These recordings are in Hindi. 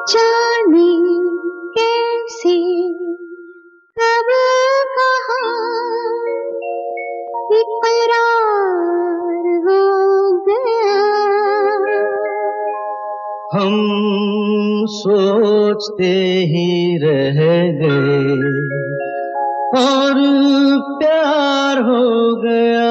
जाने कैसे कब कहाँ इकरार हो गया। हम सोचते ही रह गए और प्यार हो गया।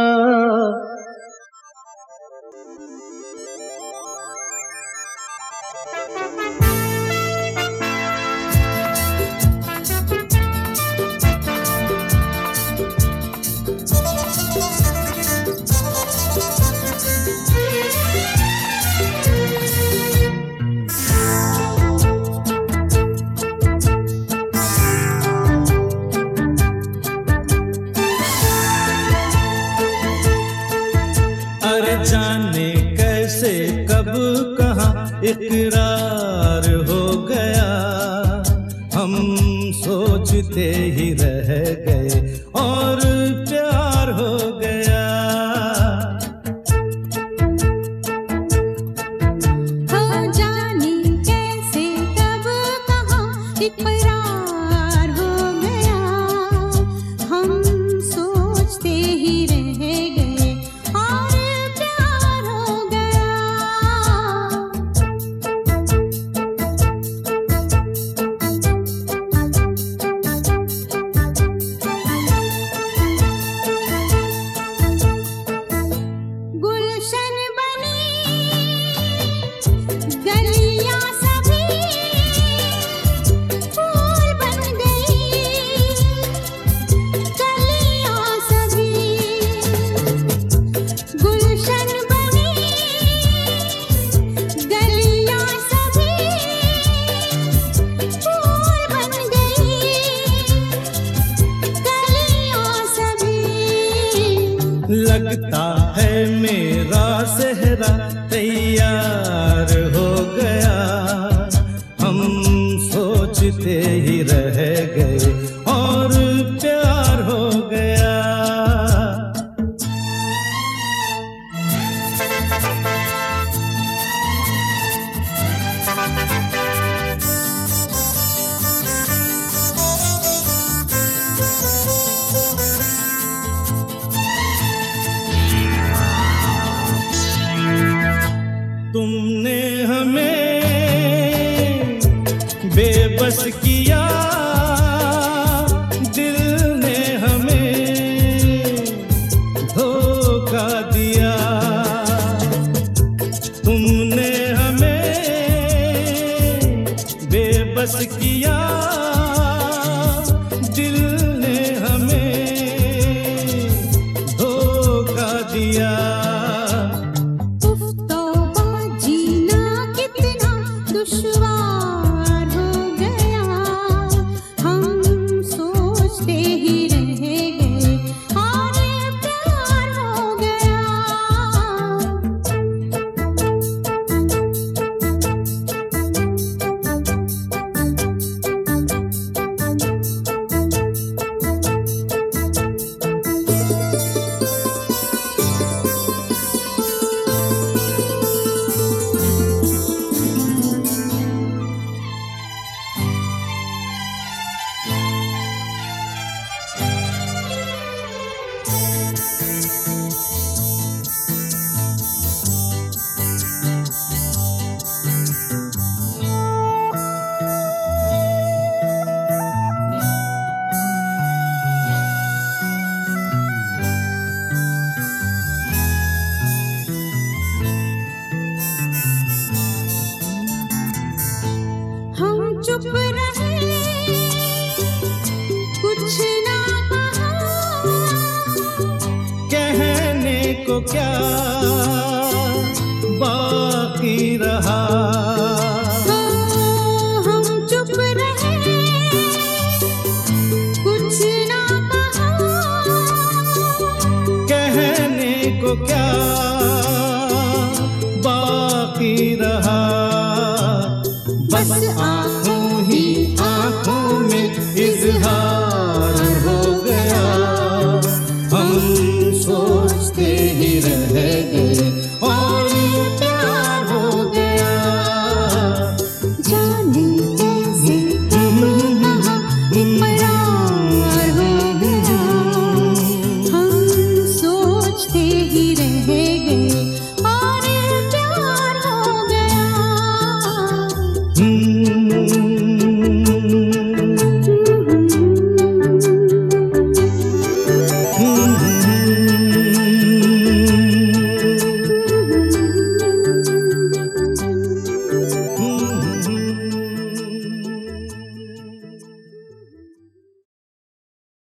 अरे जाने कैसे कब कहाँ इकरार हो गया। हम सोचते ही रह गए और प्यार हो गया। हो जाने कैसे कब कहाँ इकरार हो गया। हम सोचते ही रह गए और प्यार हो गया। गुलशन बनी गलियां सभी फूल बन गई। गलियां सभी गुलशन बनी गलियां सभी फूल बन गई। गलियां सभी लगता है मेरा सेहरा तैयार हो गया। हम सोचते ही रह गए और प्यार हो गया। तुमने हमें बेबस किया, दिल ने हमें धोखा दिया। तुमने हमें बेबस किया, दिल ने हमें धोखा दिया। दुश्वार हो गया। हम सोचते ही रह गए और प्यार हो गया। हम चुप रहे, कुछ ना कहा। कहने को क्या